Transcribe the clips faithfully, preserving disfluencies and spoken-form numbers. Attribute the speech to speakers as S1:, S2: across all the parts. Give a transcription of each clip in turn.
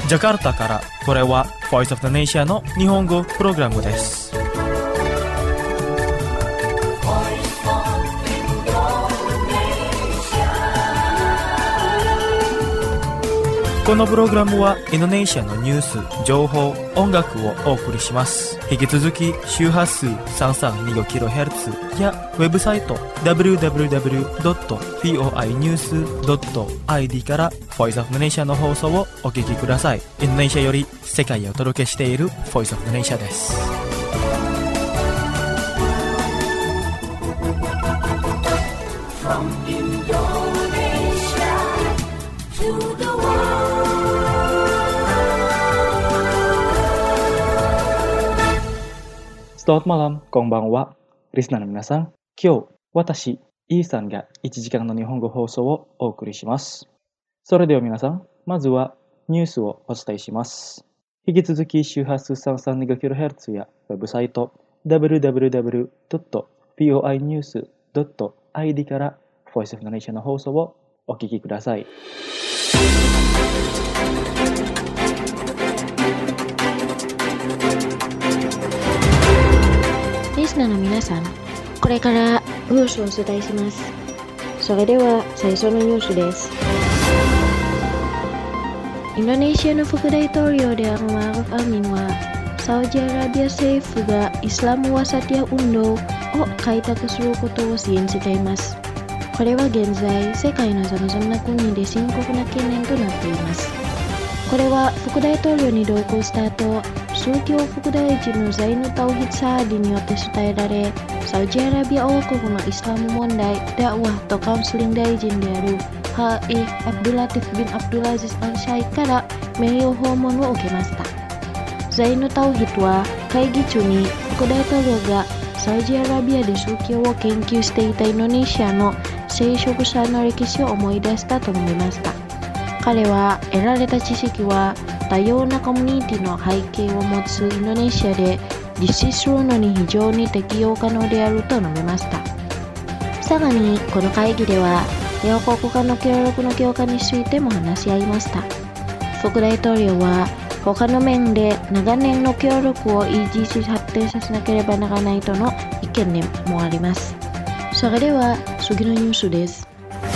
S1: ジャカルタから、これは Voice of the Nation の日本語プログラムです。このプログラムはインドネシアのニュース、情報、音楽をお送りします。引き続き周波数 さんさんにごキロヘルツ やウェブサイト ダブリューダブリューダブリュードットフォーアイニュースドットアイディー から Voice of the Nation の放送をお聞きください。インドネシアより世界へお届けしている Voice of the Nation です。From Indonesia to the Selamat malam, konbanwa, リスナーの皆さん。今日、私、イーさんがいちじかんの日本語放送をお送りします。それでは皆さん、まずはニュースをお伝えします。引き続き周波数 さんさんにごキロヘルツ やウェブサイト ダブリューダブリューダブリュードットフォーアイニュースドットアイディー から Voice of the Nation の放送をお聞きください。
S2: リスナーの皆さん、これからニュースをお伝えします。それでは最初のニュースです。インドネシアの副大統領であるマーフ・アミンは、サウジアラビア政府がイスラムワサティア運動を開拓することを支援しています。これは現在、世界のさまざまな国で深刻な懸念となっています。これは副大統領に同行した後、宗教副大臣のザイヌ・タウヒッド・サーディによって伝えられ、サウジアラビア王国のイスラム問題、ダワーとカウンセリング大臣であるハーエ・アブドゥラティフ・ビン・アブドゥラジズ・アル・シャイから名誉訪問を受けました。ザイヌ・タウヒッドは会議中に副大統領がサウジアラビアで宗教を研究していたインドネシアの聖職者の歴史を思い出したと述べました。彼は得られた知識は多様なコミュニティの背景を持つインドネシアで実施するのに非常に適用可能であると述べました。さらにこの会議では両国間の協力の強化についても話し合いました。副大統領は他の面で長年の協力を維持し発展させなければならないとの意見もあります。それでは次のニュースです。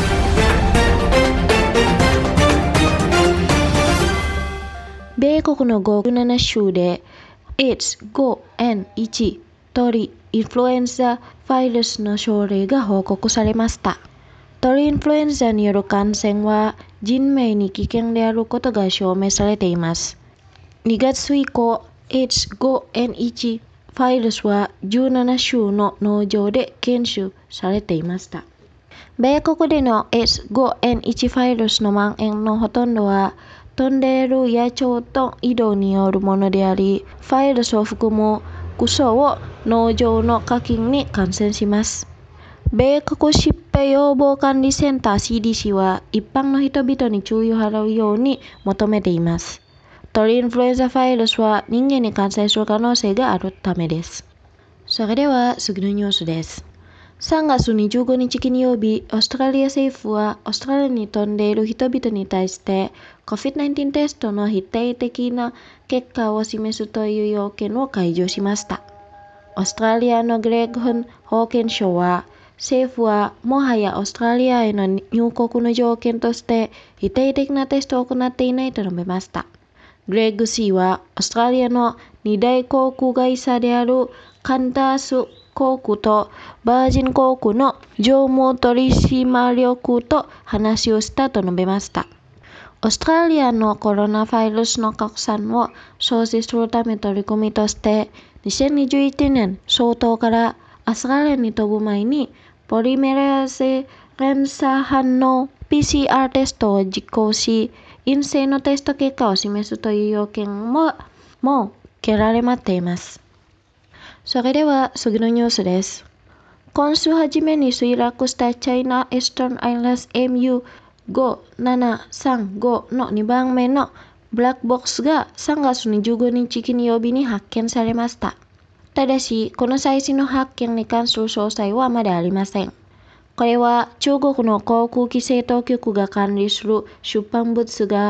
S2: 米国のごじゅうなな州で エイチごエヌいち 鳥インフルエンザウイルスの症例が報告されました。鳥インフルエンザによる感染は人命に危険であることが証明されています。にがつ以降、エイチごエヌいち ウイルスはじゅうなな州の農場で検出されていました。米国での エイチごエヌいち ウイルスの蔓延のほとんどは飛んでいる野鳥と移動によるものであり、ウイルスを含むクソを農場の家禽に感染します。米国疾病予防管理センター シーディーシー は一般の人々に注意を払うように求めています。鳥インフルエンザウイルスは人間に感染する可能性があるためです。それでは次のニュースです。さんがつにじゅうごにち金曜日、オーストラリア政府はオーストラリアに飛んでいる人々に対して コビッドナインティーン テストの否定的な結果を示すという要件を解除しました。オーストラリアのグレッグ・フン保健相は、政府はもはやオーストラリアへの入国の条件として否定的なテストを行っていないと述べました。グレッグ氏はオーストラリアのに大航空会社であるカンタス航空とバージン航空の常務取締役と話をしたと述べました。オーストラリアのコロナウイルスの拡散を阻止するため取り組みとして、にせんにじゅういちねん初頭からオーストラリアに飛ぶ前にポリメラーゼ連鎖反応 ピーシーアール テストを実行し、陰性のテスト結果を示すという要件も、もう受けられまっています。それでは次のニュースです。今週初めに墜落したチャイナ・イースタン・アイランド エムユーごななさんご のにばんめのブラックボックスがさんがつにじゅうごにち金曜日に発見されました。ただし、この最新の発見に関する詳細はまだありません。これは中国の航空規制当局が管理する出版物が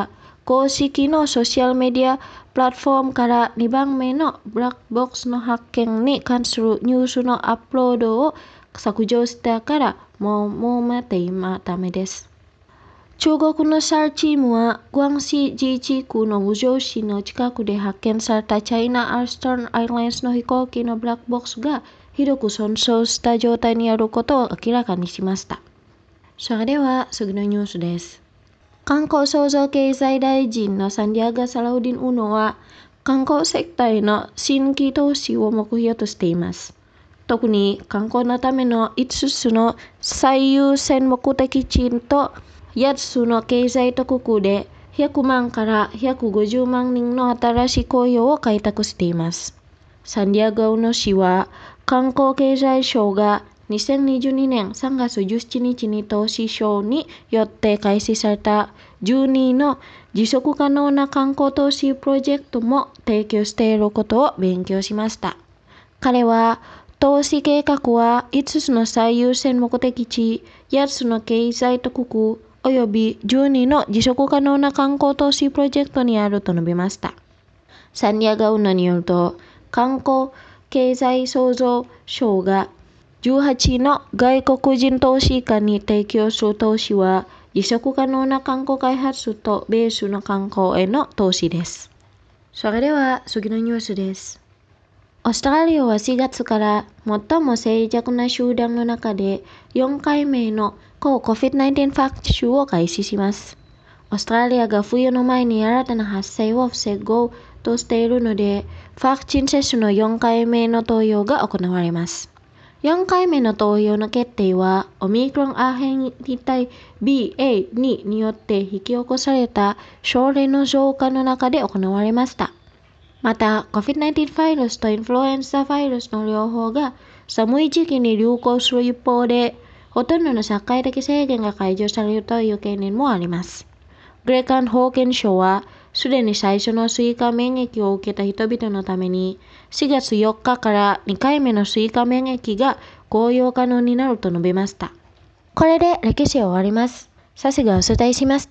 S2: 公式のソーシャルメディアプラットフォームからにばんめのブラックボックスの発見に関するニュースのアップロードを削除したからもうもう待って今ダメです。中国のサルチームはグアンシー自治区の武城市の近くで発見されたチャイナ・アースターン・アイラインズの飛行機のブラックボックスがひどく損傷した状態にあることを明らかにしました。それでは次のニュースです。観光創造経済大臣のサンディアゴ・サラウディン・ウノは観光セクターへの新規投資を目標としています。特に観光のためのいつつの最優先目的地とやっつの経済特区でひゃくまんからひゃくごじゅうまん人の新しい雇用を開拓しています。サンディアゴ・ウノ氏は観光経済省がにせんにじゅうにねんさんがつじゅうしちにちに投資省によって開始されたじゅうにの持続可能な観光投資プロジェクトも提供していることを勉強しました。彼は投資計画はいつつの最優先目的地、やっつの経済特区およびじゅうにの持続可能な観光投資プロジェクトにあると述べました。サンディアゴ・ウノによると、観光経済創造省がじゅうはちの外国人投資家に提供する投資は、持続可能な観光開発とベースの観光への投資です。それでは次のニュースです。オーストラリアはしがつから最も脆弱な集団の中でよんかいめの抗 コビッドナインティーン ワクチンを開始します。オーストラリアが冬の前に新たな発生を防ごうとしているので、ワクチン接種のよんかいめの投与が行われます。よんかいめの投与の決定は、オミクロン亜変異体 ビーエーツー によって引き起こされた症例の増加の中で行われました。また、コビッドナインティーン ウイルスとインフルエンザウイルスの両方が寒い時期に流行する一方で、ほとんどの社会的制限が解除されるという懸念もあります。グレカン保健省は、すでに最初の追加免疫を受けた人々のために、しがつよっかからにかいめの追加免疫が公用可能になると述べました。これで歴史を終わります。さすがお伝えしました。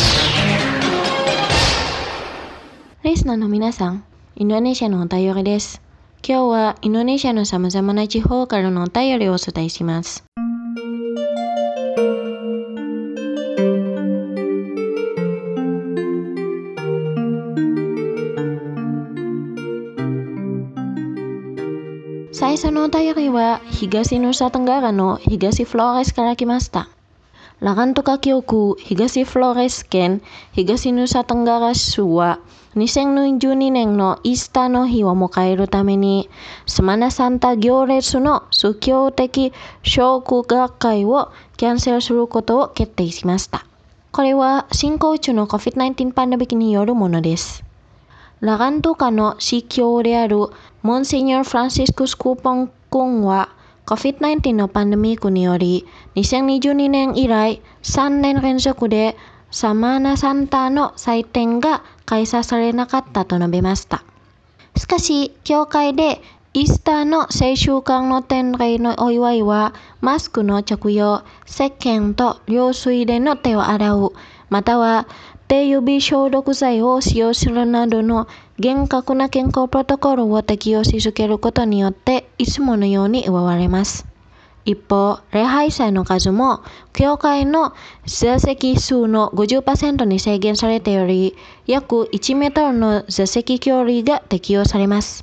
S2: リスナーの皆さん、インドネシアのお便りです。今日はインドネシアのさまざまな地方からのお便りをお伝えします。最初のお便りは東ヌサテンガラの東フローレスから来ました。ラガントカ教区東フローレス県東ヌサテンガラ州はにせんじゅうにねんのイースターの日を迎えるためにセマナサンタ行列の宗教的祝賀会をキャンセルすることを決定しました。これは進行中の コビッドナインティーン パンデミックによるものです。ラガントカの司教であるモンシニョル・フランシスクス・クーポン君は コビッドナインティーン のパンデミックによりにせんにじゅうにねん以来さんねん連続でサマーナサンタの祭典が開催されなかったと述べました。しかし、教会でイースターの聖週間の典礼のお祝いはマスクの着用、石鹸と流水での手を洗う、または手指消毒剤を使用するなどの厳格な健康プロトコルを適用し続けることによっていつものように祝われます。一方、礼拝祭の数も教会の座席数の ごじゅっパーセント に制限されており、約いちメートルの座席距離が適用されます。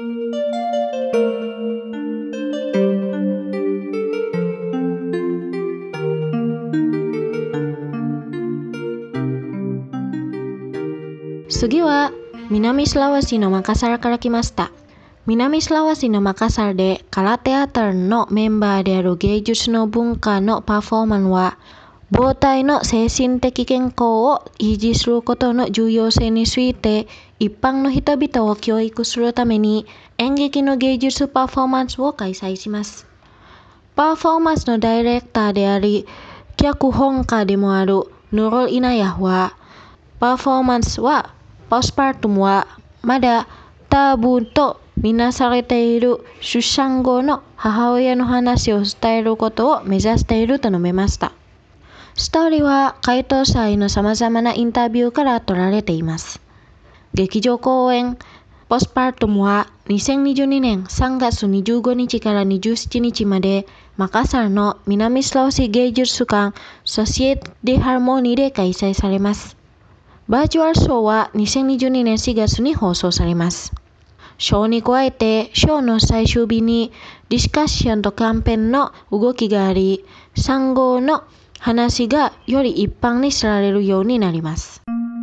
S2: 次は南スラワシのマカサルから来ました。南スラワシのマカサルでカラテアタルのメンバーである芸術の文化のパフォーマンスは母体の精神的健康を維持することの重要性について一般の人々を教育するために演劇の芸術パフォーマンスを開催します。パフォーマンスのダイレクターであり脚本家でもあるヌル・イナヤはパフォーマンスはポスパルトムはまだタブーとみなされている出産後の母親の話を伝えることを目指していると述べました。 ストーリーは回答者への様々なインタビューから取られています。劇場公演ポスパルトムはにせんにじゅうにねんさんがつにじゅうごにちからにじゅうしちにちまでマカサルの南スラウシ芸術館ソシエテ・デ・ハーモニーで開催されます。バーチュアルショーはにせんにじゅうにねんしがつに放送されます。ショーに加えてショーの最終日にディスカッションとキャンペーンの動きがあり、産後の話がより一般に知られるようになります。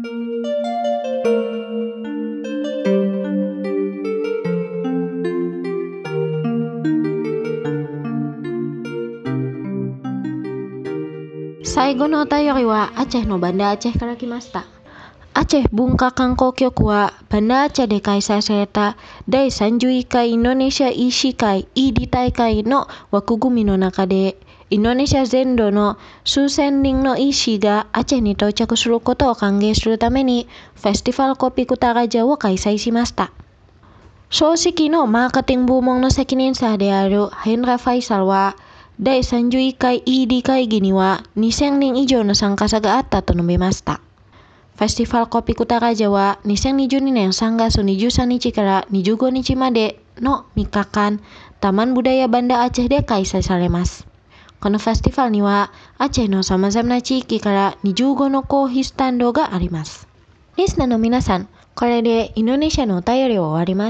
S2: 最後のお便りはアチェのバンダアチェから来ました。アチェ文化観光局はバンダアチェで開催されただいさんじゅういっかいインドネシア医師会 イーディー 大会の枠組みの中で、インドネシア全土の数千人の医師がアチェに到着することを歓迎するためにフェスティバルコピクタラジャを開催しました。総指揮のマーケティング部門の責任者であるヘンラ・ファイサルは、だいさんじゅういっかい イーディー 会議にはにせんにん以上の参加者があったと述べました。フェスティバルコピクタラジャはにせんにじゅうにねんさんがつにじゅうさんにちからにじゅうごにちまでのみっかかん、タマンブダヤバンダアチェで開催されます。このフェスティバルにはアチェの様々な地域からにじゅうごのコーヒースタンドがあります。リスナーの皆さん、これでインドネシアのお便りを終わります。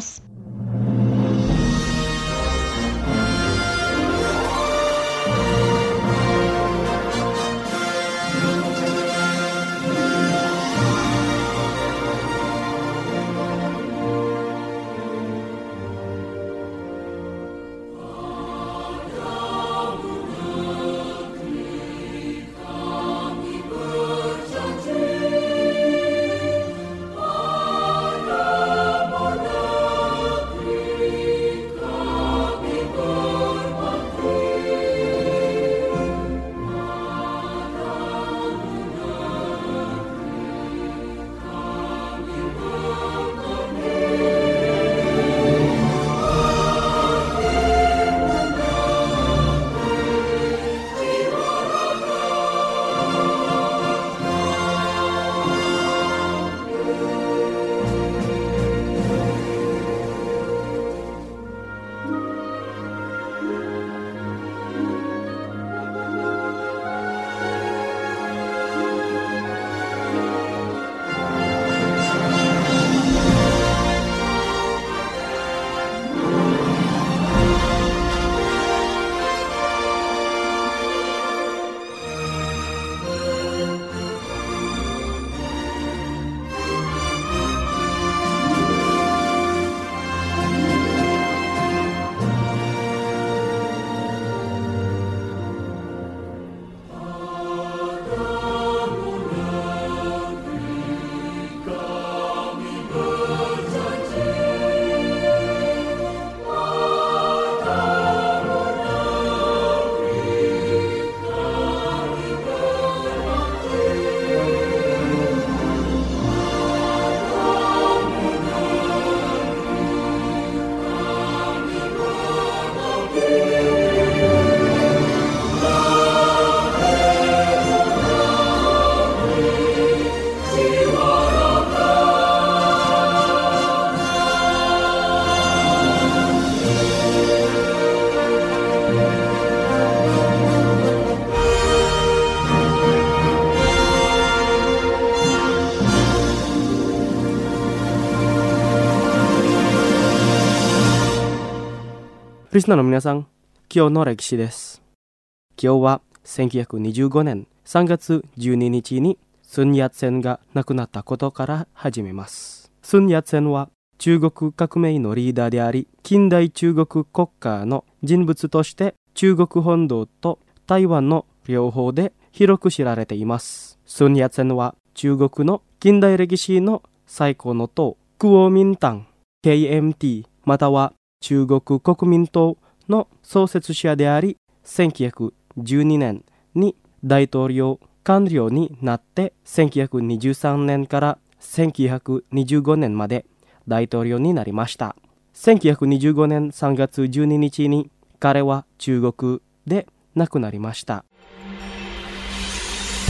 S3: リスナーの皆さん、今日の歴史です。今日はせんきゅうひゃくにじゅうごねんさんがつじゅうににちにスンヤツセンが亡くなったことから始めます。スンヤツセンは中国革命のリーダーであり、近代中国国家の人物として中国本土と台湾の両方で広く知られています。スンヤツセンは中国の近代歴史の最高の党、クオミンタン ケーエムティー または中国国民党の創設者であり、せんきゅうひゃくじゅうにねんに大統領官僚になってせんきゅうひゃくにじゅうさんねんからせんきゅうひゃくにじゅうごねんまで大統領になりました。せんきゅうひゃくにじゅうごねんさんがつじゅうににちに彼は中国で亡くなりました。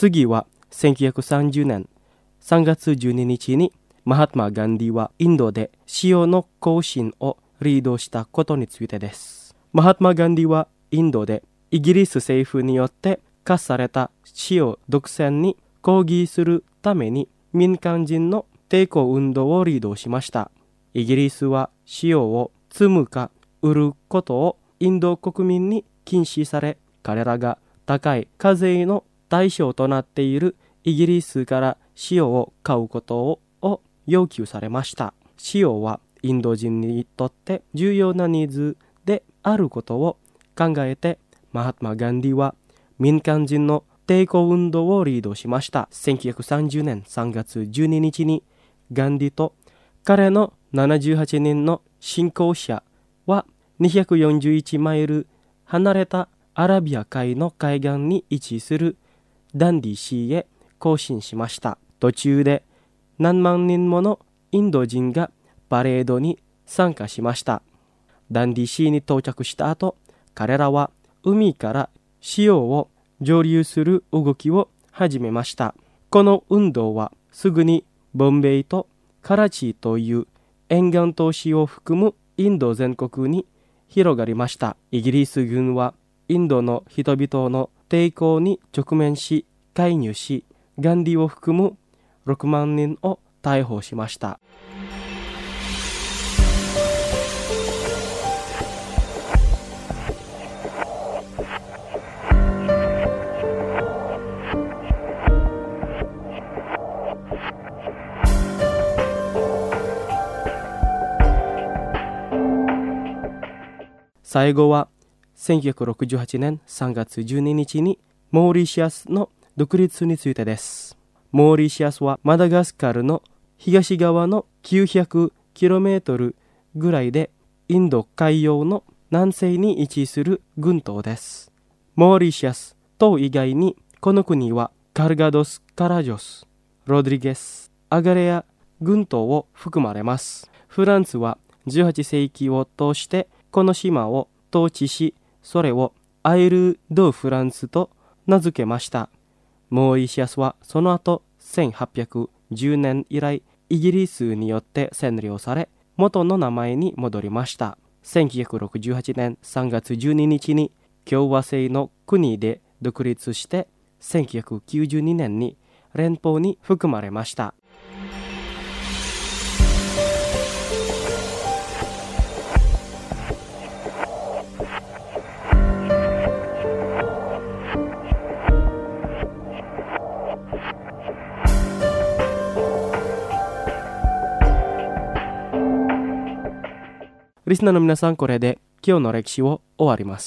S3: 次はせんきゅうひゃくさんじゅうねんさんがつじゅうににちにマハトマ・ガンディはインドで塩の行進をリードしたことについてです。マハトマ・ガンディはインドでイギリス政府によって課された塩独占に抗議するために民間人の抵抗運動をリードしました。イギリスは塩を積むか売ることをインド国民に禁止され、彼らが高い課税の対象となっているイギリスから塩を買うことをを要求されました。塩はインド人にとって重要なニーズであることを考えて、マハトマ・ガンディは民間人の抵抗運動をリードしました。せんきゅうひゃくさんじゅうねんさんがつじゅうににちにガンディと彼のななじゅうはちにんの信仰者はにひゃくよんじゅういちマイル離れたアラビア海の海岸に位置するダンディシーへ行進しました。途中で何万人ものインド人がパレードに参加しました。ダンディシーに到着した後、彼らは海から塩を蒸留する動きを始めました。この運動はすぐにボンベイとカラチという沿岸都市を含むインド全国に広がりました。イギリス軍はインドの人々の抵抗に直面し介入し、ガンディを含むろくまんにんを逮捕しました。最後はせんきゅうひゃくろくじゅうはちねんさんがつじゅうににちにモーリシアスの独立についてです。モーリシアスはマダガスカルの東側のきゅうひゃくキロメートルぐらいでインド海洋の南西に位置する群島です。モーリシアス島以外にこの国はカルガドス・カラジョス、ロドリゲス、アガレア群島を含まれます。フランスはじゅうはっせいきを通してこの島を統治し、それをアイル・ド・フランスと名付けました。モーリシアスはその後せんはっぴゃくじゅうねん以来イギリスによって占領され、元の名前に戻りました。せんきゅうひゃくろくじゅうはちねんさんがつじゅうににちに共和制の国で独立して、せんきゅうひゃくきゅうじゅうにねんに連邦に含まれました。リスナーの皆さん、これで今日の歴史を終わります。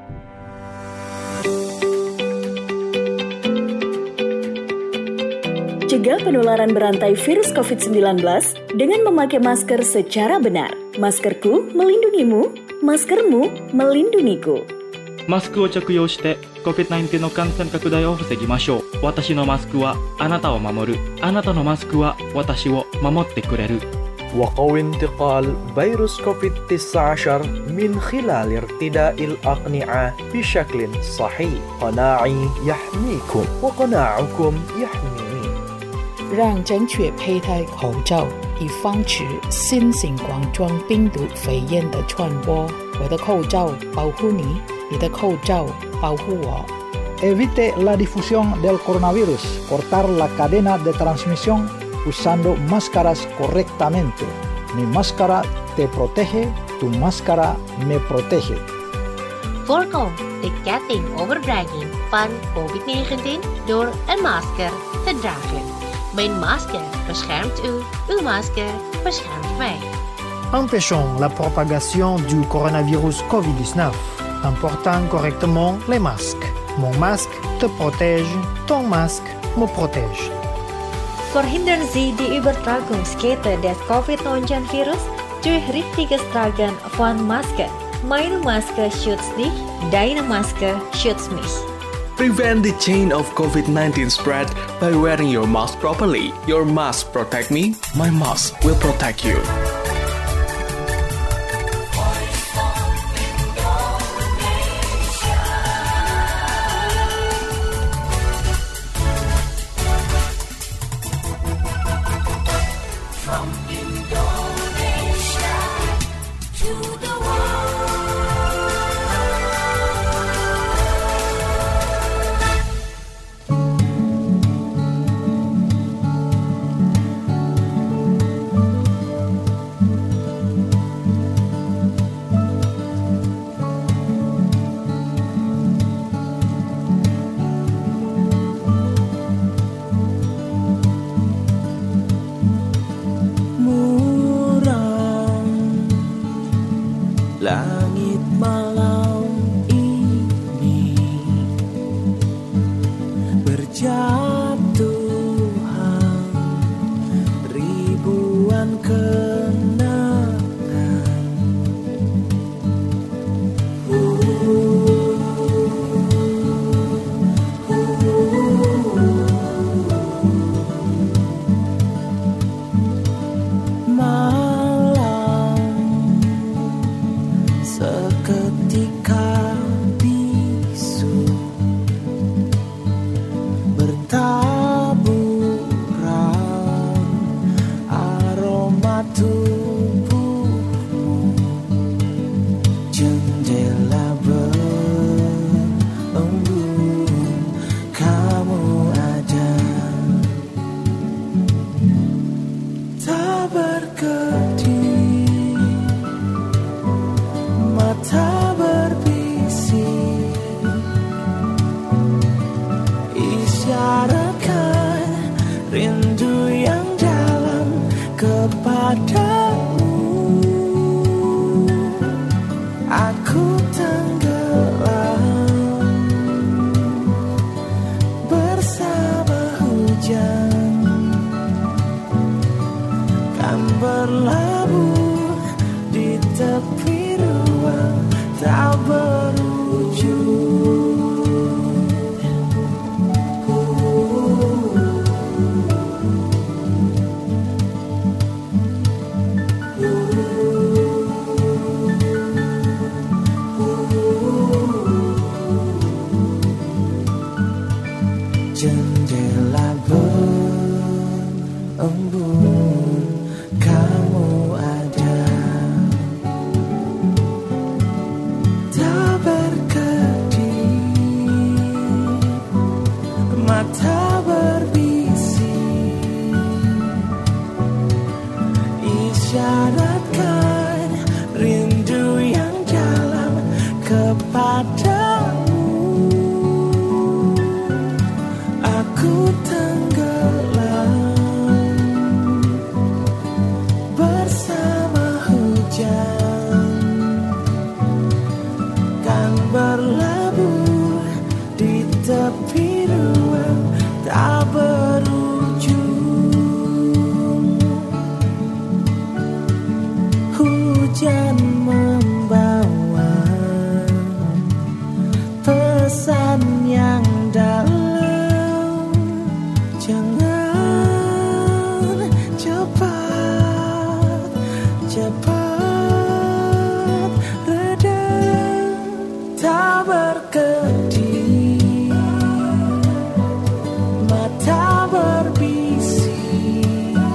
S4: Cegah penularan berantai virus covid sembilan belas dengan memakai masker secara benar. Maskerku melindungimu, maskermu melindungiku.
S1: マスクを着用して コビッドナインティーン の感染拡大を防ぎましょう。私のマスクはあなたを守る。あなたのマスクは私を守ってくれる。
S5: وقوي انتقال فيروس كوفيد تسعة عشر من خلال ارتداء الأقنعة بشكل صحيح. قناعي يحميكم وقناعكم يحميني.
S6: 让正确佩戴口罩，以防止新型冠状病毒肺炎的传播。我的口罩保护你，你的口罩保护我。
S7: Evite la difusión del coronavirus. Cortar la cadena de transmisión usando máscaras correctamente. Mi máscara te protege, tu máscara me protege.
S8: Voorkom de ketting overdrijving van covid negentien door een masker te dragen. Mijn masker beschermt u, uw masker beschermt mij.
S9: Empêchons la propagation du coronavirus covid dix-neuf en portant correctement les masques. Mon masque te protège, ton masque me protège.
S10: Verhindern Sie die Übertragungskette des covid neunzehn virus durch richtiges Tragen von Masken. Meine Maske schützt dich, deine Maske schützt mich.
S11: Prevent the chain of covid nineteen spread by wearing your mask properly. Your mask protect me, my mask will protect you.
S12: langit malam ini berjatuhan ribuan kenangan. Seketika bisu bertaburan aroma tubuhmu, jendela berembun kamu ada, tak berkedip, mata berbisik, isyaratkan rindu yang dalam kepadamu. Aku tenggelam bersama hujan, kan berlabuh di tepi ruang tak berujung. Jendela berembun kamu ada, tak berkedip, mata berbisik, isyaratkan rindu yang dalam kepadamu. Aku tenggelam bersama hujan, kan berlabuh di tepi ruang tak berujung. Hujan membawa pesan yang dalam, jangan cepat, cepat redam, tak berkedip, mata berbisik,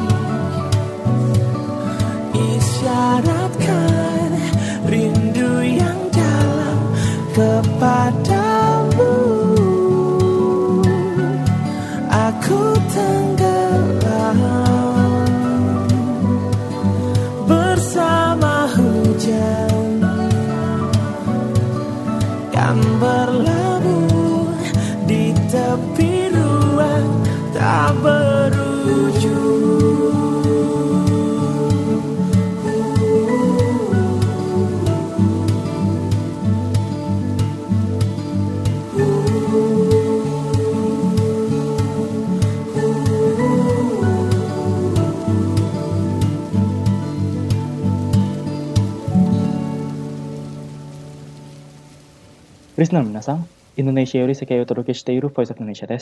S12: isyaratkan rindu yang dalam kepadamu. Aku tenggelam bersama hujan, kan berlabuh di tepi ruang tak berujung.
S1: Listenerの皆さん、インドネシアより世界をお届けしている Voice of Indonesia です。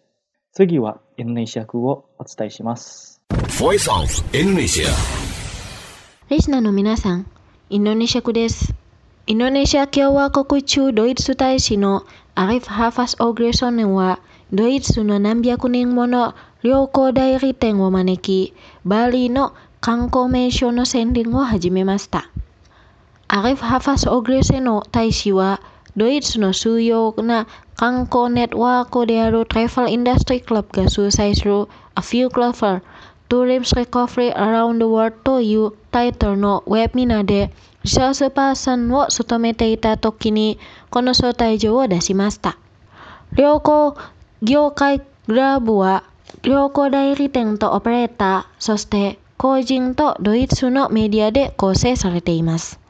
S1: 次はインドネシア風をお伝えします。
S13: Voice of Indonesia。
S2: リスナーの皆さん、インドネシア語です。インドネシア共和国駐ドイツ大使のアリフ・ハファス・オグレソンは、ドイツの何百人もの旅行代理店を招き、バリの観光名所の宣伝を始めました。アリフ・ハファス・オグレソンの大使は、ドイツの主要な観光ネットワークである Travel Industry Club が主催する A Few Clever Tourism Recovery Around the World というタイトルのウェブミナーでリソースパーソンを務めていた時にこの招待状を出しました。旅行業界クラブは旅行代理店とオペレーター、そして個人とドイツのメディアで構成されています。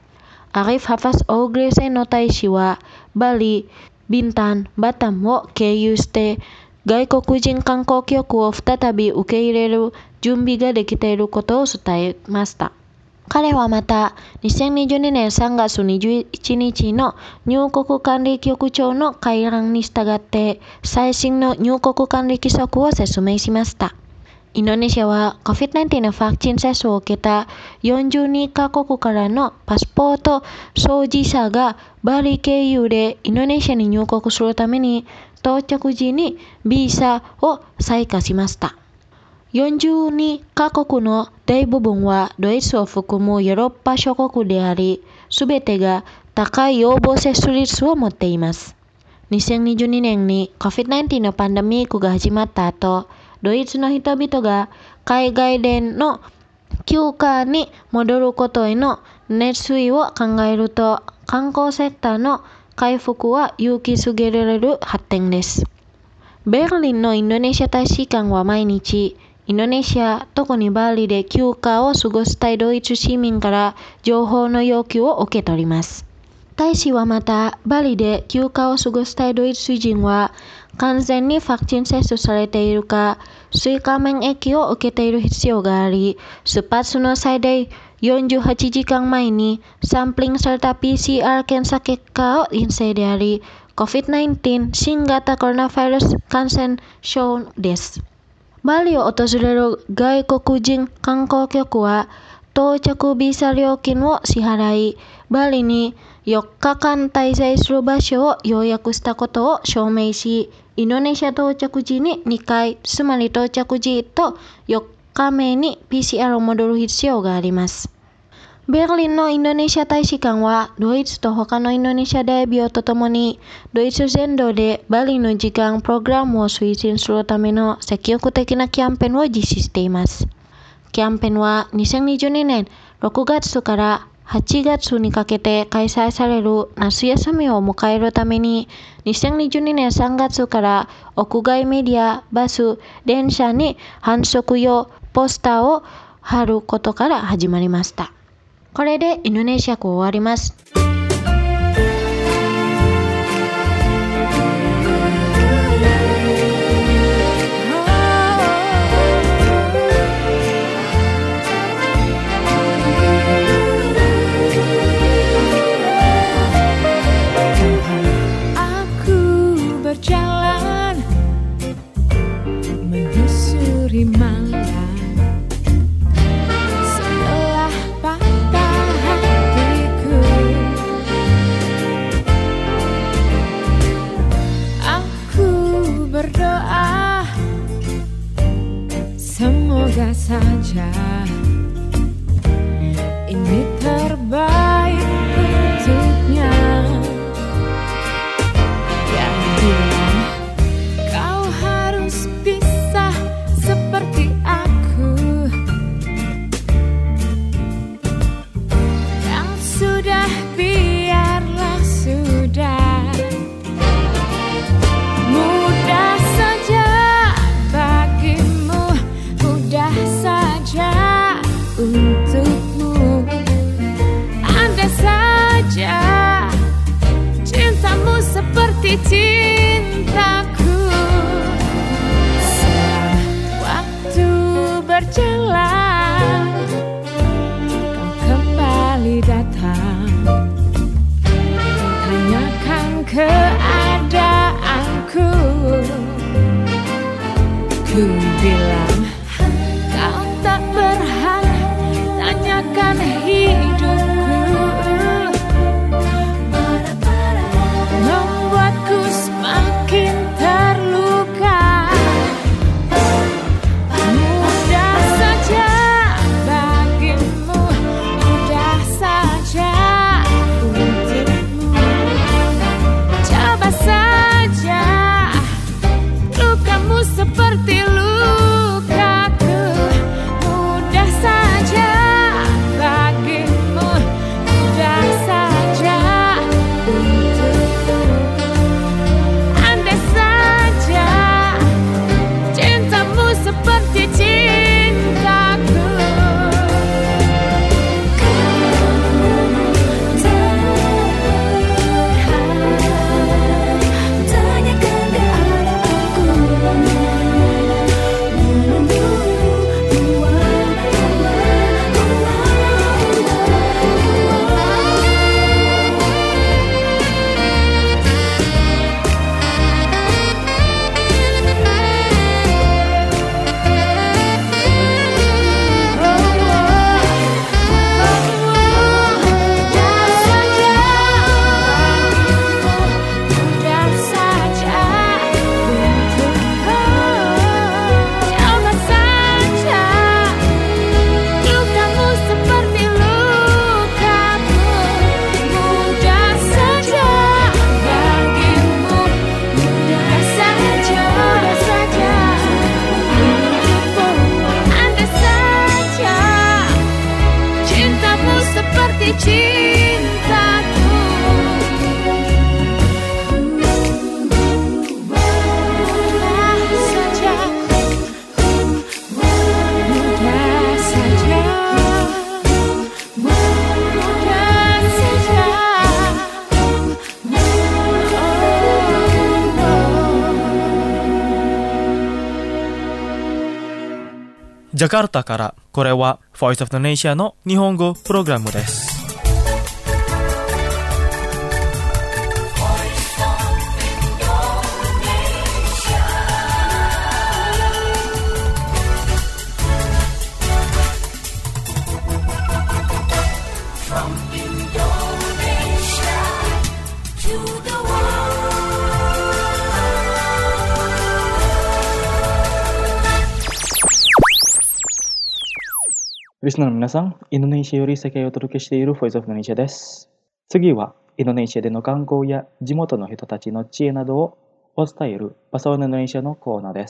S2: Arif Hafaz Ogrese no Taishi wa Bali, Bintan, Batam wo keiyuu shite外国人観光客を再び受け入れる準備ができていることを伝えました。彼はまた、にせんにじゅうにねんさんがつにじゅういちにちの入国管理局長の会談に従って、最新の入国管理規則を説明しました。インドネシアは コビッドナインティーン のワクチン接種を受けたよんじゅうにカ国からのパスポート所持者がバリ経由でインドネシアに入国するために到着時にビザを再開しました。よんじゅうにカ国の大部分はドイツを含むヨーロッパ諸国であり、すべてが高い予防接種率を持っています。にせんにじゅうにねんに コビッドナインティーン のパンデミックが始まった後、ドイツの人々が海外での休暇に戻ることへの熱意を考えると、観光セクターの回復は勇気づけられる発展です。ベルリンのインドネシア大使館は毎日、インドネシア、特にバリで休暇を過ごしたいドイツ市民から情報の要求を受け取ります。大使はまた、バリで休暇を過ごしたいドイツ人は、完全にワクチン接種されているか、追加免疫を受けている必要があり、出発の最大よんじゅうはちじかんまえにサンプリングされた ピーシーアール 検査結果を陰性であり、コビッドナインティーン 新型コロナウイルス感染症です。バリを訪れる外国人観光客は、到着ビザ料金を支払い、バリによっかかん滞在する場所を予約したことを証明し、インドネシア到着時ににかい、つまり到着時とよっかめに ピーシーアール を戻る必要があります。ベルリンのインドネシア大使館は、ドイツと他のインドネシア代表とともに、ドイツ全土でバリの時間プログラムを推進するための積極的なキャンペーンを実施しています。キャンペーンはにせんにじゅうにねんろくがつからはちがつにかけて開催される夏休みを迎えるために、にせんにじゅうにねんさんがつから屋外メディア、バス、電車に反則用ポスターを貼ることから始まりました。これでインドネシア語終わります。
S12: Semoga saja ini terbaik untuknya. Yang bilang kau harus bisa seperti aku, yang sudah biarlah sudah. Mudah saja bagimu, mudah saja untukmu. Andai saja cintamu seperti cintaku. Selama waktu berjalan, kau kembali datang, tanyakan keadaanku. Ku bilang kau tak berhak tanyakan hidupku, membuatku
S3: ジャカルタからこれは Voice of Indonesia の日本語プログラムです。
S1: リスナーの皆さん、インドネシアより世界をお届けしている Voice of Indonesia です。次は、インドネシアでの観光や地元の人たちの知恵などをお伝えるバサワインドネシアのコーナーです。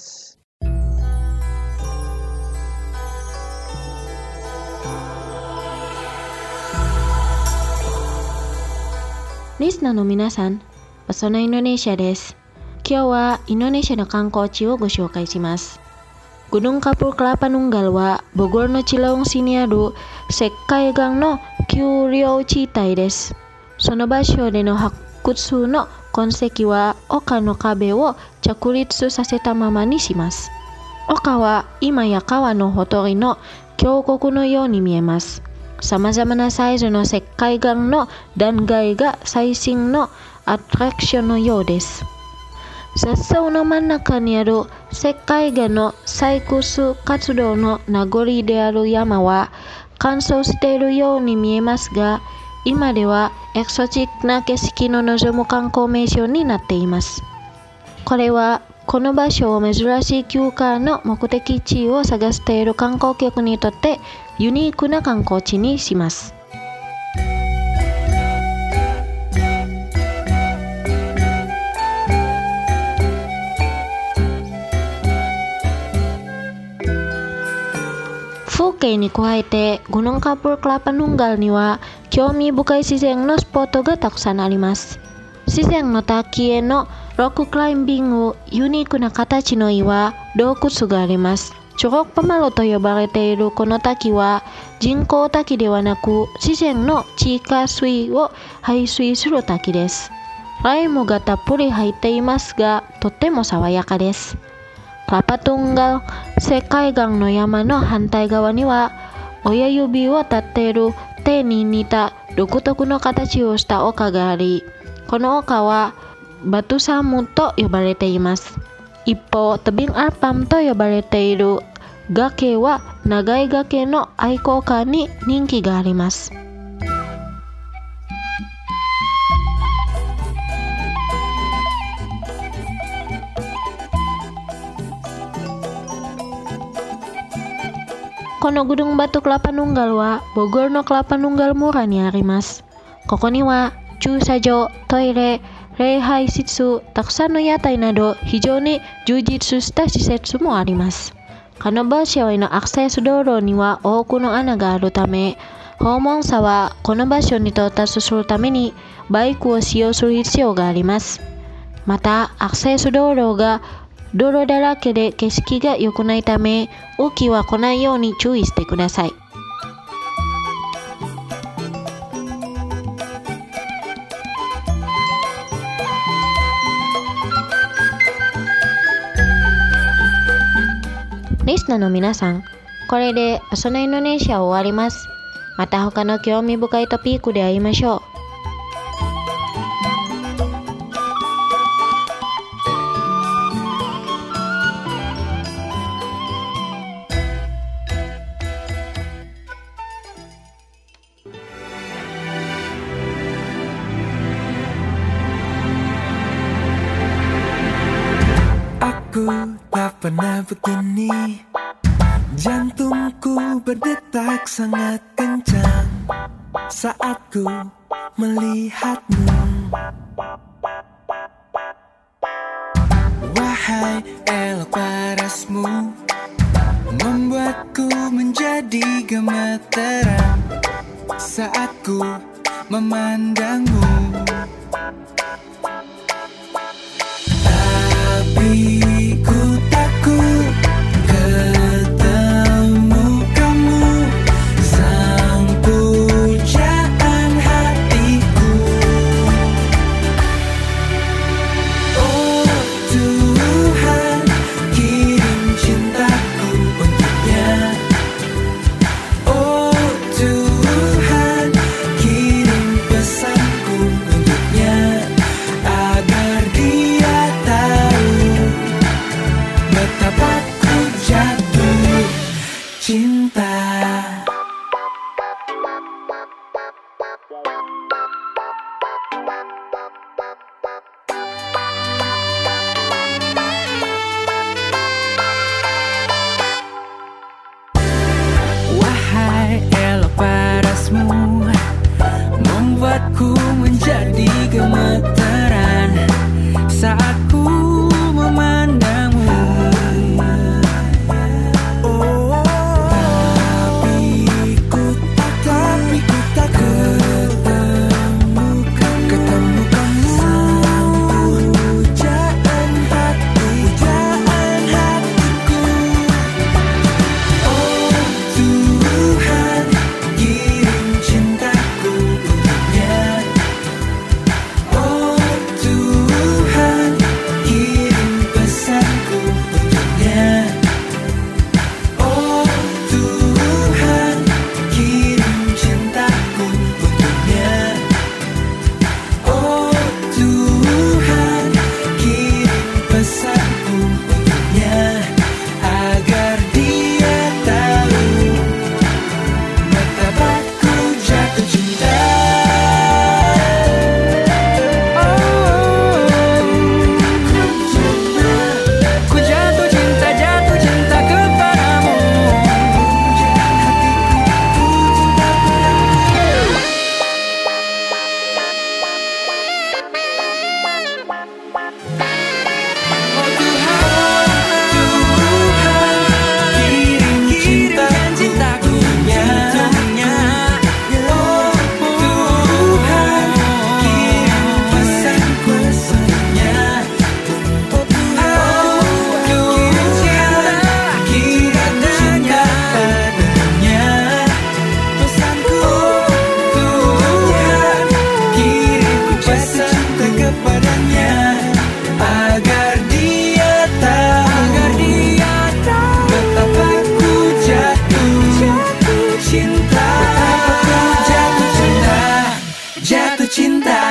S2: リスナーの皆さん、バサワインドネシアです。今日はインドネシアの観光地をご紹介します。Gunung Kapur Kelapa Nunggal wa Bogor no Cilawung Siniaru Sekkaigang no Kyuryochitai desu. その場所での発掘の痕跡は丘の壁を着立させたままにします。丘は今や川のほとりの峡谷のように見えます。さまざまなサイズの石灰岩の断崖が最新のアトラクションのようです。雑草の真ん中にある石灰岩の採掘活動の名残である山は乾燥しているように見えますが、今ではエクソチックな景色の望む観光名所になっています。これはこの場所を珍しい休暇の目的地を探している観光客にとってユニークな観光地にします。風景に加えてGunung Kapur Kelapa Nunggalには興味深い自然のスポットがたくさんあります。自然の滝へのロッククラインビング、ユニークな形の岩、洞窟があります。チョロッパマロと呼ばれているこの滝は人工滝ではなく自然の地下水を排水する滝です。ライムがたっぷり入っていますが、とっても爽やかです。Kelapa Tunggal、石灰岩の山の反対側には親指を立っている手に似た独特の形をした丘があり、この丘はバトゥサムと呼ばれています。一方、Tebing Arpamと呼ばれている崖は長い崖の愛好家に人気があります。このGunung Batu Kelapa NunggalはBogorのKelapa Nunggal Muraにあります。ここには駐車場、トイレ、礼拝室、たくさんの屋台など非常に充実した施設もあります。この場所へのアクセス道路には多くの穴があるため、訪問者はこの場所に到達するためにバイクを使用する必要があります。また、アクセス道路が道路だらけで景色が良くないため、雨季は来ないように注意してください。リスナーの皆さん、これでバサワインドネシアを終わります。また他の興味深いトピックで会いましょう。
S14: Aku tak pernah begini, jantungku berdetak sangat kencang saat ku melihatmu. Wahai elok parasmu, membuatku menjadi gemeteran saat ku memandangmu. Tapi ku takut ketemu kamu, sang pujaan hatiku. Oh Tuhan, kirim cintaku untuknya. membuatku menjadi gemetaran saat ku memandangmu. Oh, tapi ku tak, tapi ku tak ketemu ketemu kamu. Pujaan hati, pujaan hatiku. Oh Tuhan, kirim cintaku untuknya. Oh Tuhan, kirim pesanku untuknya. Oh Tuhan, kirim cintaku untuknya. Oh Tuhan, kirim pesanku untuknya, agar dia tahu betapa ku jatuh cinta. Ku jatuh cinta, jatuh cinta kepadamu. Oh Tuhan, kirimkan cintaku untuknya. Oh Tuhan, kirim pesanku untuknya. Oh Tuhan, kirim cinta padanya. Pesanku, Tuhan, kirim pesanku kepadanya, agar dia tahu, agar dia tahu betapa ku jatuh jatuh cinta, betapa ku jatuh cinta, jatuh cinta.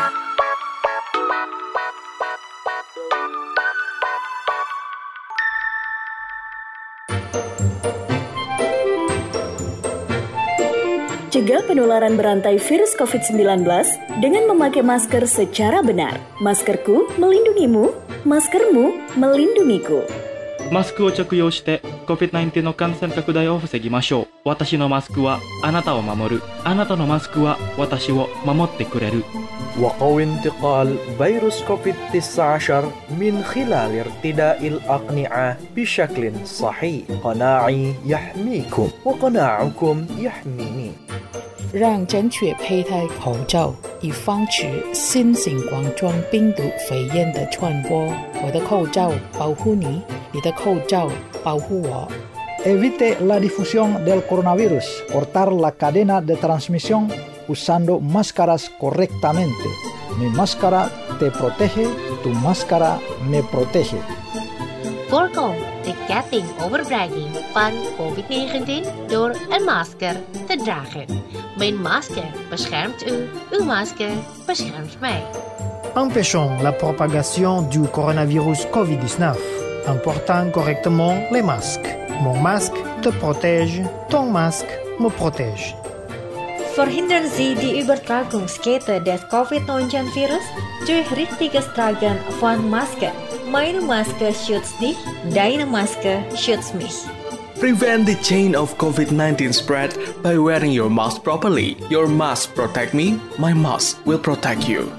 S4: Cegah penularan berantai virus covid sembilan belas dengan memakai masker secara benar. Maskerku melindungimu, maskermu melindungiku.
S1: マスクを着用して コビッドナインティーン の感染拡大を防ぎましょう。私のマスクはあなたを守る。あなたのマスクは私を守ってくれる。
S5: وقوي انتقال فيروس كوفيد تسعة عشر من خلال ارتداء الأقنعة بشكل صحيح. قناعي يحميكم وقناعكم يحميني.
S6: 让正确佩戴口罩，以防止新型冠状病毒肺炎的传播。我的口罩保护你，你的口罩保护我。
S7: Evite la difusión del coronavirus. Cortar la cadena de transmisión usando máscaras correctamente. Mi máscara te protege, tu máscara me protege.
S8: Voorkom de ketting overdraging van covid negentien door een masker te dragen. Mijn masker beschermt u, uw masker beschermt mij.
S9: Empêchons la propagation du coronavirus covid dix-neuf en portant correctement les masques. Mon masque te protège, ton masque me protège.
S10: Verhindern Sie die Übertragungskette des covid neunzehn Virus durch richtiges Tragen von Maske. Meine Maske schützt dich, deine Maske schützt mich.
S11: Prevent the chain of covid nineteen spread by wearing your mask properly. Your mask protect me, my mask will protect you.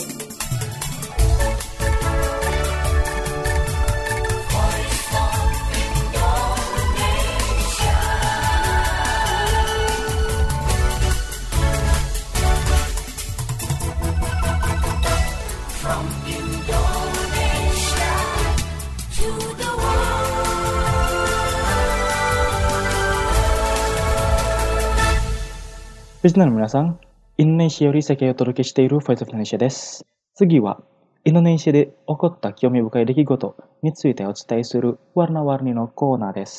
S1: Listenerの皆さん、インドネシアより世界をお届けしているファイスオブインドネシアです。次は、インドネシアで起こった興味深い出来事についてお伝えするワナワニのコーナーです。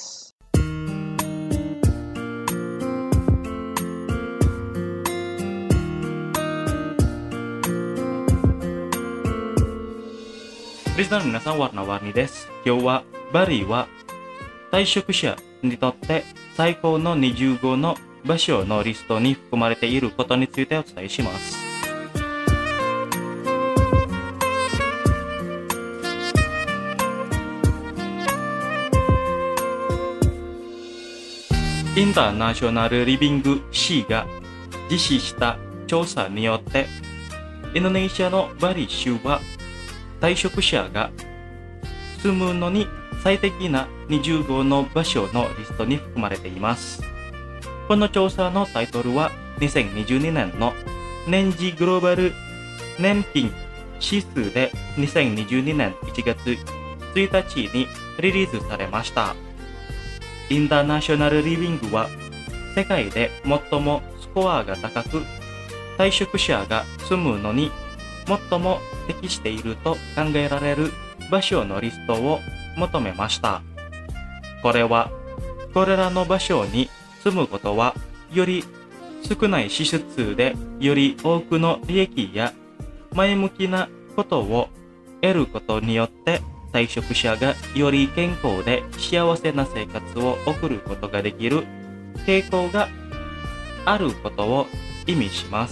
S1: リスナーの皆さん、ワナワニです。今日はバリは退職者にとって最高のにじゅうごの場所のリストに含まれていることについてお伝えします。インターナショナルリビング C が実施した調査によって、インドネシアのバリ州は退職者が住むのに最適なにじゅうごの場所のリストに含まれています。この調査のタイトルはにせんにじゅうにねんの年次グローバル年金指数でにせんにじゅうにねんいちがつついたちにリリースされました。インターナショナルリビングは世界で最もスコアが高く、退職者が住むのに最も適していると考えられる場所のリストを求めました。これは、これらの場所に住むことは、より少ない支出でより多くの利益や前向きなことを得ることによって、退職者がより健康で幸せな生活を送ることができる傾向があることを意味します。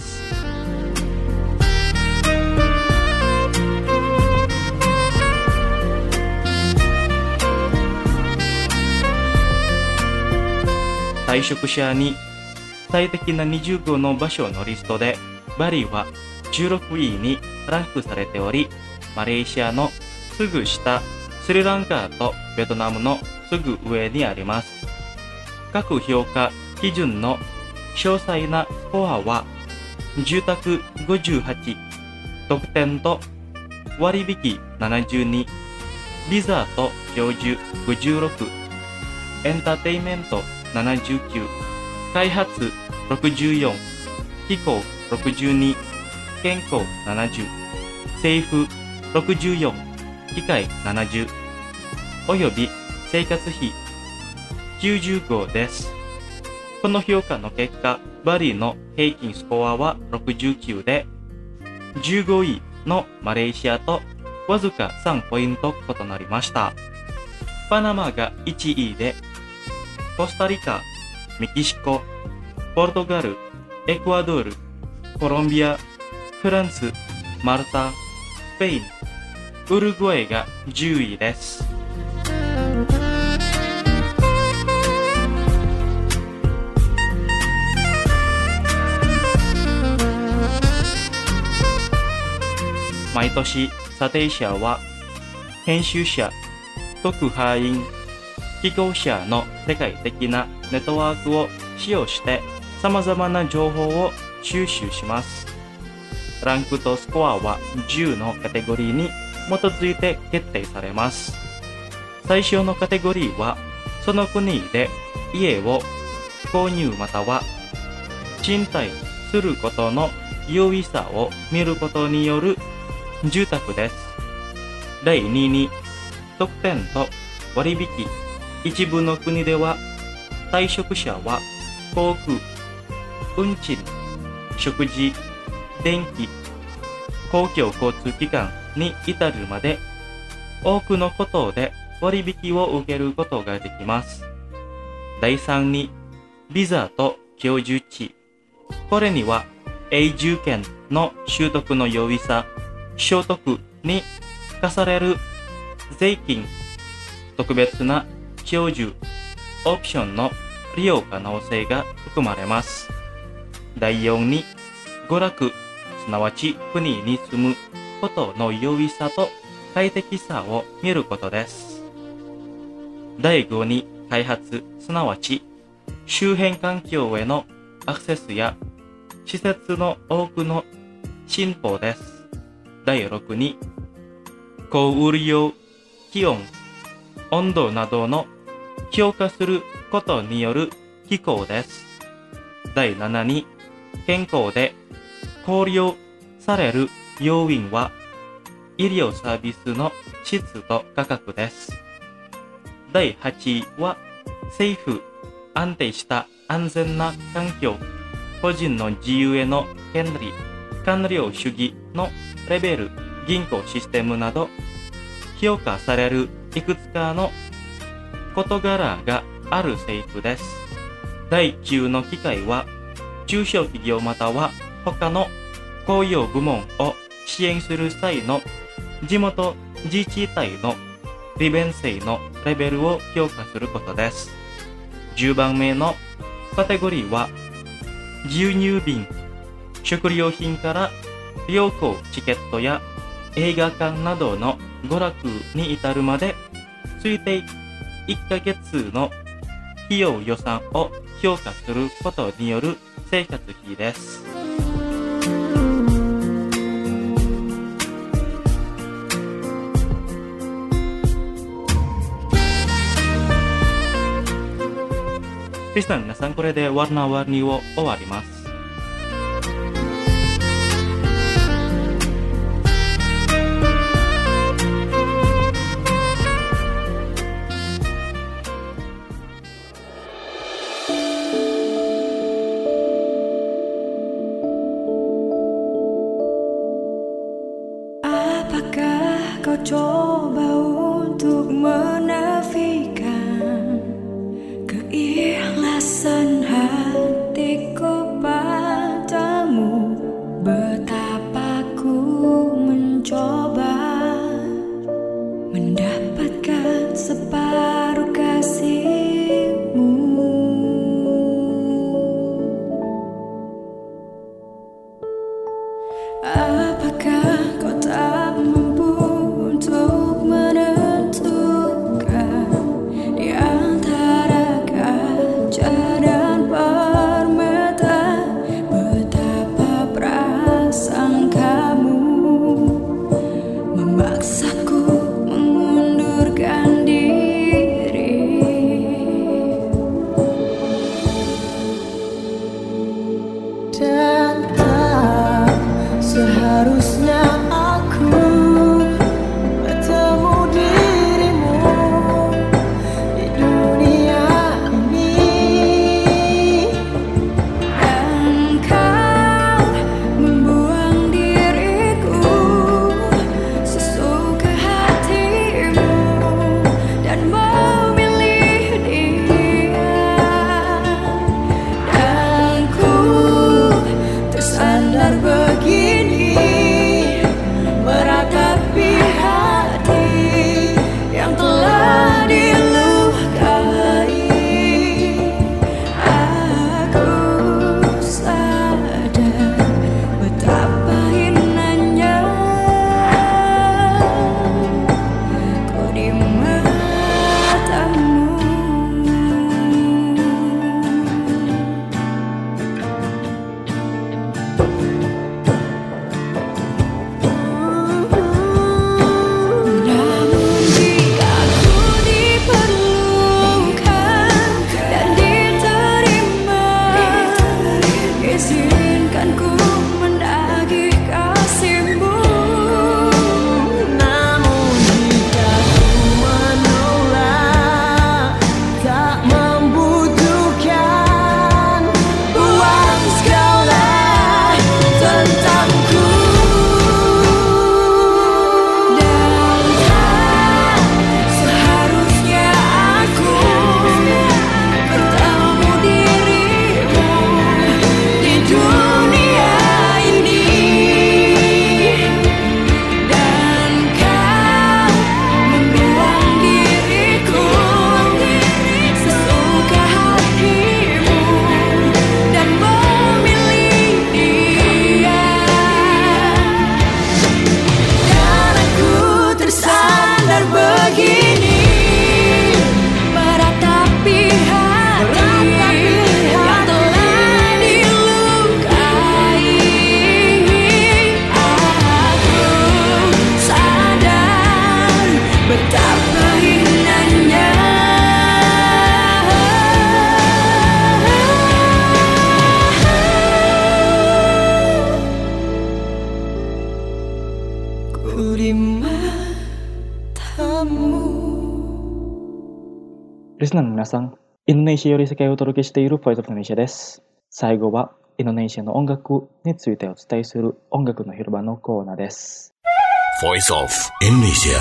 S1: 退職者に最適なにじゅうごの場所のリストで、バリはじゅうろくいにランクされており、マレーシアのすぐ下、スリランカとベトナムのすぐ上にあります。各評価基準の詳細なスコアは、住宅ごじゅうはち、特典と割引ななじゅうに、ビザと教授ごじゅうろく、エンターテインメントななじゅうきゅう、開発ろくじゅうよん、気候ろくじゅうに、健康ななじゅう、政府ろくじゅうよん、機械ななじゅう、および生活費きゅうじゅうごです。この評価の結果、バリの平均スコアはろくじゅうきゅうで、じゅうごいのマレーシアとわずかさんポイント異なりました。パナマがいちいで、コスタリカ、メキシコ、ポルトガル、エクアドル、コロンビア、フランス、マルタ、スペイン、ウルグアイがじゅういです。毎年、査定者は編集者、特派員、寄稿者の世界的なネットワークを使用して様々な情報を収集します。ランクとスコアはじゅうのカテゴリーに基づいて決定されます。最初のカテゴリーは、その国で家を購入または賃貸することの容易さを見ることによる住宅です。だいにいに、特典と割引。一部の国では、退職者は航空、運賃、食事、電気、公共交通機関に至るまで多くのことで割引を受けることができます。だいさんに、ビザと居住地。これには永住権の取得の容易さ、所得に課される税金、特別な居住、オプションの利用可能性が含まれます。だいよんに、娯楽、すなわち国に住むことの容易さと快適さを見ることです。だいごに、開発、すなわち周辺環境へのアクセスや施設の多くの進歩です。だいろくに、降雨量、気温、温度などの評価することによる気候です。だいななに、健康で考慮される要因は医療サービスの質と価格です。だいはちいは、セーフ、安定した安全な環境、個人の自由への権利、官僚主義のレベル、銀行システムなど、評価されるいくつかの事柄がある政府です。だいきゅうの機会は、中小企業または他の公用部門を支援する際の地元自治体の利便性のレベルを評価することです。じゅうばんめのカテゴリーは、牛乳瓶、 食料品から旅行チケットや映画館などの娯楽に至るまで推定いっかげつの費用予算を評価することによる生活費です。リスナーの皆さん、これでワーナワーニを終わります。
S12: Apakah kau coba untuk menafikan keikhlasan hatiku padamu? Betapa ku mencoba mendapatkan separuh kasihmu. Apakah kau tak mampu untuk menentukan di antara kaca dan permata betapa prasangkamu memaksaku mengundurkan diri? Dan tak seharusnya aku bertemu dirimu di dunia ini. Dan kau membuang diriku sesuka hatimu dan memilih dia. Dan ku tersandar begini meratapi hati yang telah dilukai. Aku sadar betapa hinanya ku di matamu. Namun jika ku diperlukan dan diterima, izinkan ku mendagih kasihmu. Namun jika ku menolak, tak membutuhkan, buang segala tentangku. Dan tak seharusnya aku bertemu dirimu di dunia ini. Dan kau membuang diriku sesuka hatimu dan memilih dia. Dan aku tersandar begini meratapi hati yang telah dilukai. Aku sadar betapa hinanya ku di matamu.
S1: リスナーの皆さん、インドネシアより世界をお届けしているボイスオブインドネシアです。最後はインドネシアの音楽についてお伝えする音楽の広場のコーナーです。
S13: Voice of Indonesia.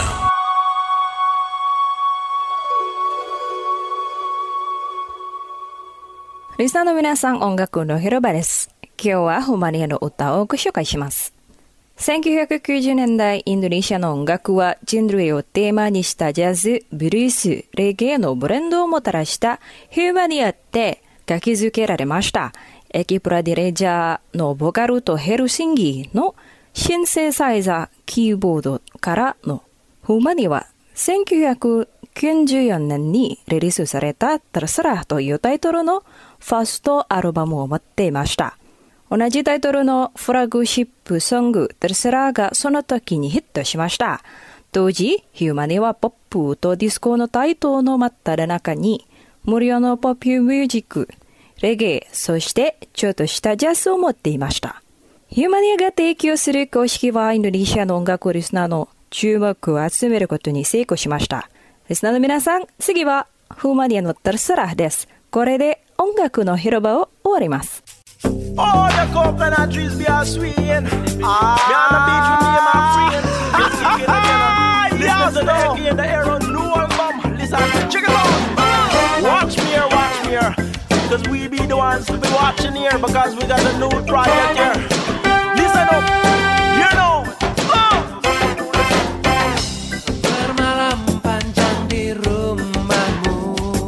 S15: リスナーの皆さん、音楽の広場です。今日はホマニアの歌をご紹介します。せんきゅうひゃくきゅうじゅうねんだい、インドネシアの音楽は人類をテーマにしたジャズ、ブルース、レゲエのブレンドをもたらしたヒューマにあって書き付けられました。 エキプラディレジャーのボカルとヘルシンギのシンセサイザーキーボードからのフーマにはせんきゅうひゃくきゅうじゅうよねんにリリースされたタルサラというタイトルのファーストアルバムを持っていました。同じタイトルのフラッグシップソングタルサラがその時にヒットしました。当時、ヒューマニはポップとディスコの台頭の真っ只中に無料のポップミュージック、レゲエ、そしてちょっとしたジャズを持っていました。ヒューマニアが提供する公式はインドネシアの音楽リスナーの注目を集めることに成功しました。リスナーの皆さん、次はヒューマニアのタルサラです。これで音楽の広場を終わります。
S16: All the coconut trees be a swinging. Ah, me on the beach with me and my friends. Listen to the Eki in the air on new album. Listen, check it out. Watch me here, watch me here. Cause we be the ones to be watching here because we got a new project here. Listen up, you know. Oh.
S14: Bermalam panjang di rumahmu,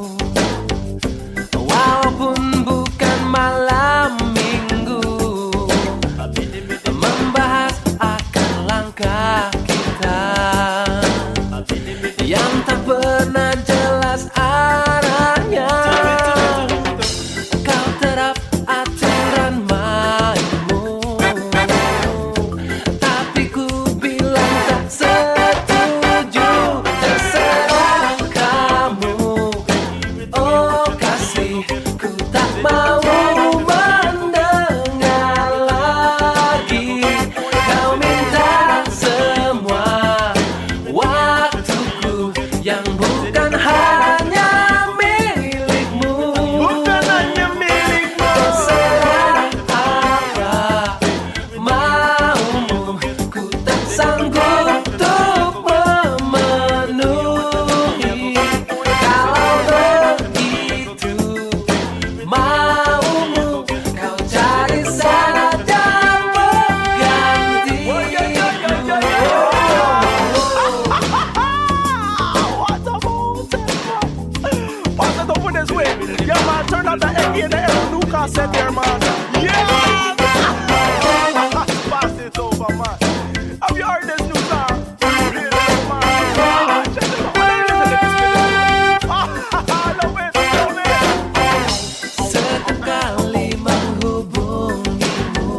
S14: walaupun bukan malam minggu, membahas akan langkah kita yang tak pernah jelas arahnya. Kau terap aturan mainmu, tapi ku bilang tak setuju. Terserah kamu, oh kasih, ku tak mau mendengar lagi. Kau minta semua waktuku yang bukan hanya milikmu.
S16: Bukan hanya milikmu.
S14: Terserah apa maumu, ku tak sanggup untuk memenuhi. Kalau begitu maumu, kau cari saja penggantiku.
S16: What the bullshit, man? Pass it up with this way. Yeah, man, turn on the Eki in the air on new cassette here, man. Yeah! Pass it over, man. Have you heard this new song? Really, man? Ah, check it out. Listen to this video. Ah, love it, love it.
S14: Setiap kali menghubungimu,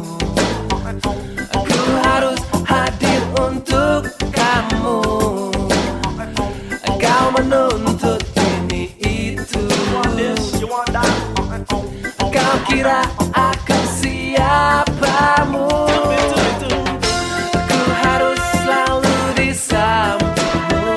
S14: aku harus hadir untuk kamu. Kau menuntut ini itu.
S16: You want that?
S14: Kau kira aku siapamu? Aku harus selalu di sampingmu,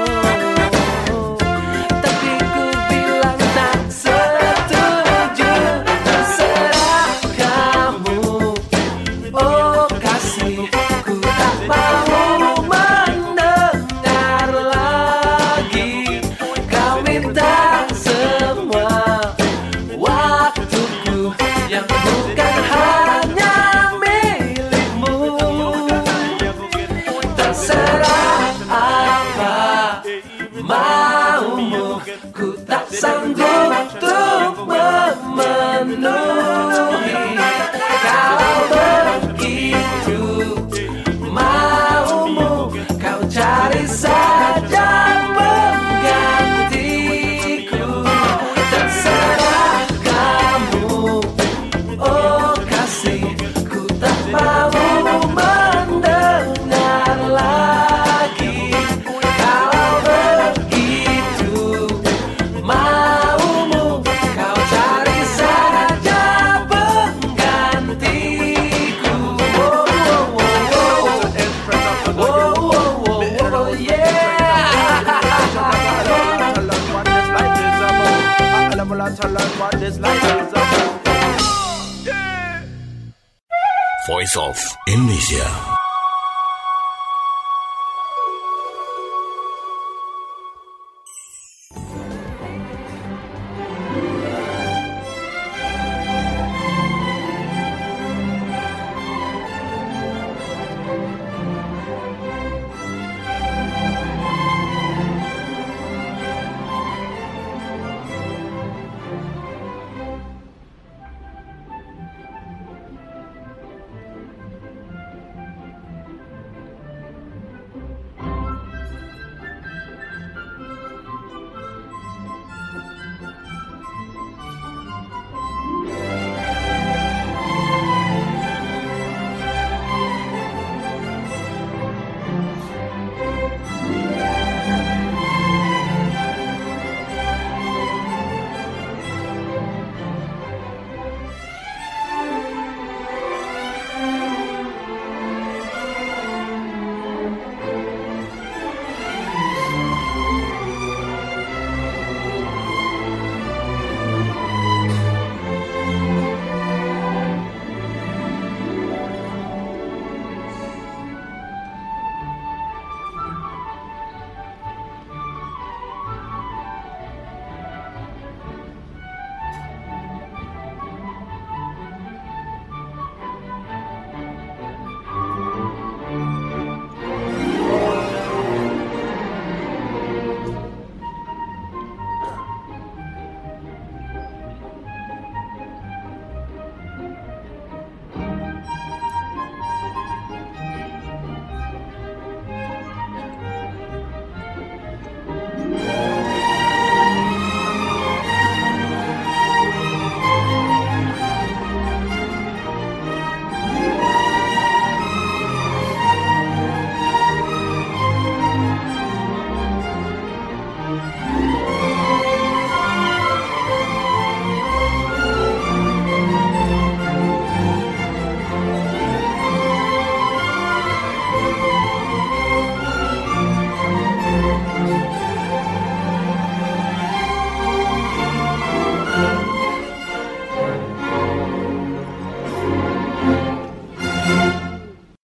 S14: tapi ku bilang tak setuju. Terserah kamu, oh kasih, ku tak mau mendengar lagi. Kau minta semua waktuku yang bukan hanya milikmu. Terserah apa maumu, ku tak sanggup untuk memenuhi. Kalau begitu maumu, kau cari saja penggantiku. Terserah kamu, oh kasih, ku tak mau mendengar lagi. Kalau begitu maumu, kau cari saja penggantiku. Oh, oh, oh, oh. Oh, oh, oh, oh, yeah.
S13: Voice of Indonesia.